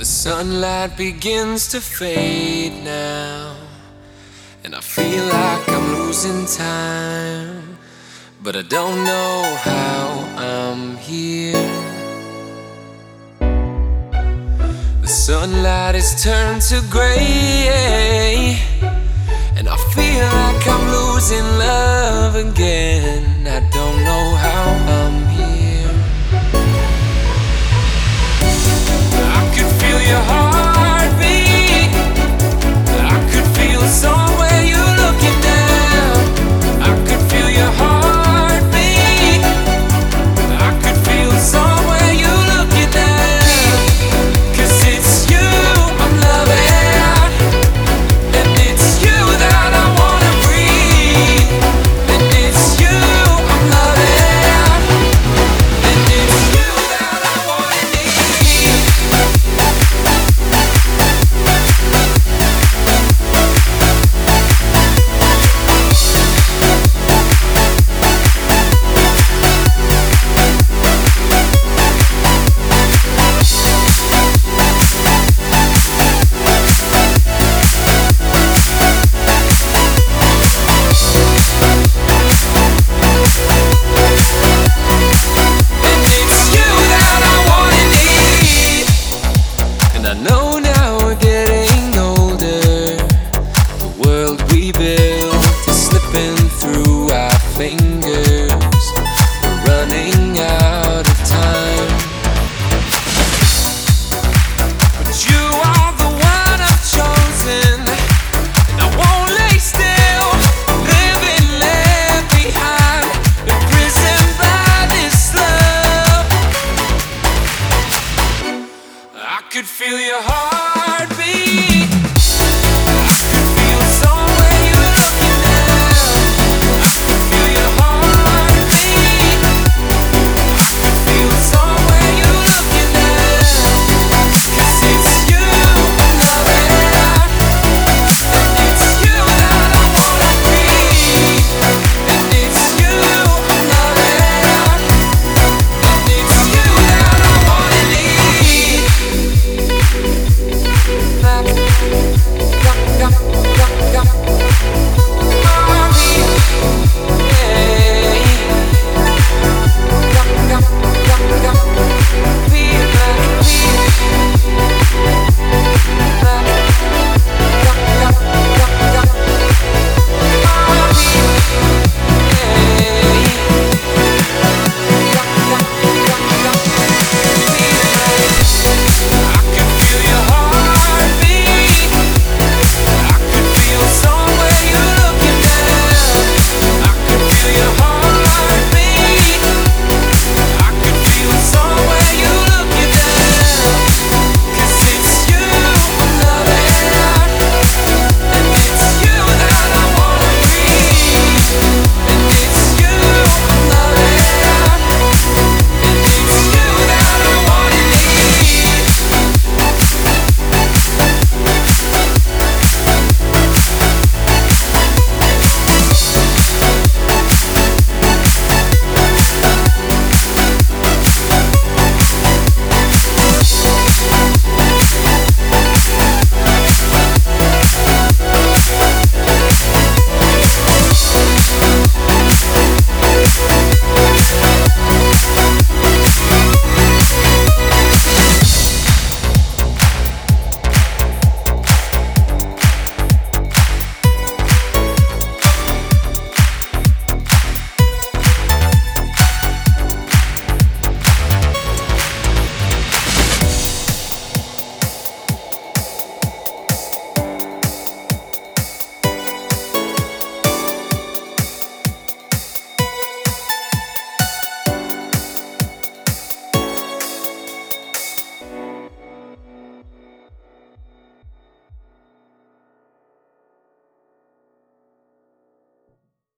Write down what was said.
The sunlight begins to fade now, and I feel like I'm losing time, but I don't know how I'm here. The sunlight is turned to gray, and I feel like I'm losing love again. I don't know how I'm here. I could feel your heartbeat. I could feel somewhere you're looking down. I could feel your heartbeat. I could feel somewhere you're looking down. 'Cause it's you I'm loving, and it's you that I wanna breathe. And it's you I'm loving, and it's you that I wanna need. I know now we're getting older. The world we built is slipping through our fingers. We're running out of time. But you are the one I've chosen, and I won't lay still, living left behind, imprisoned by this love. I could feel your heart.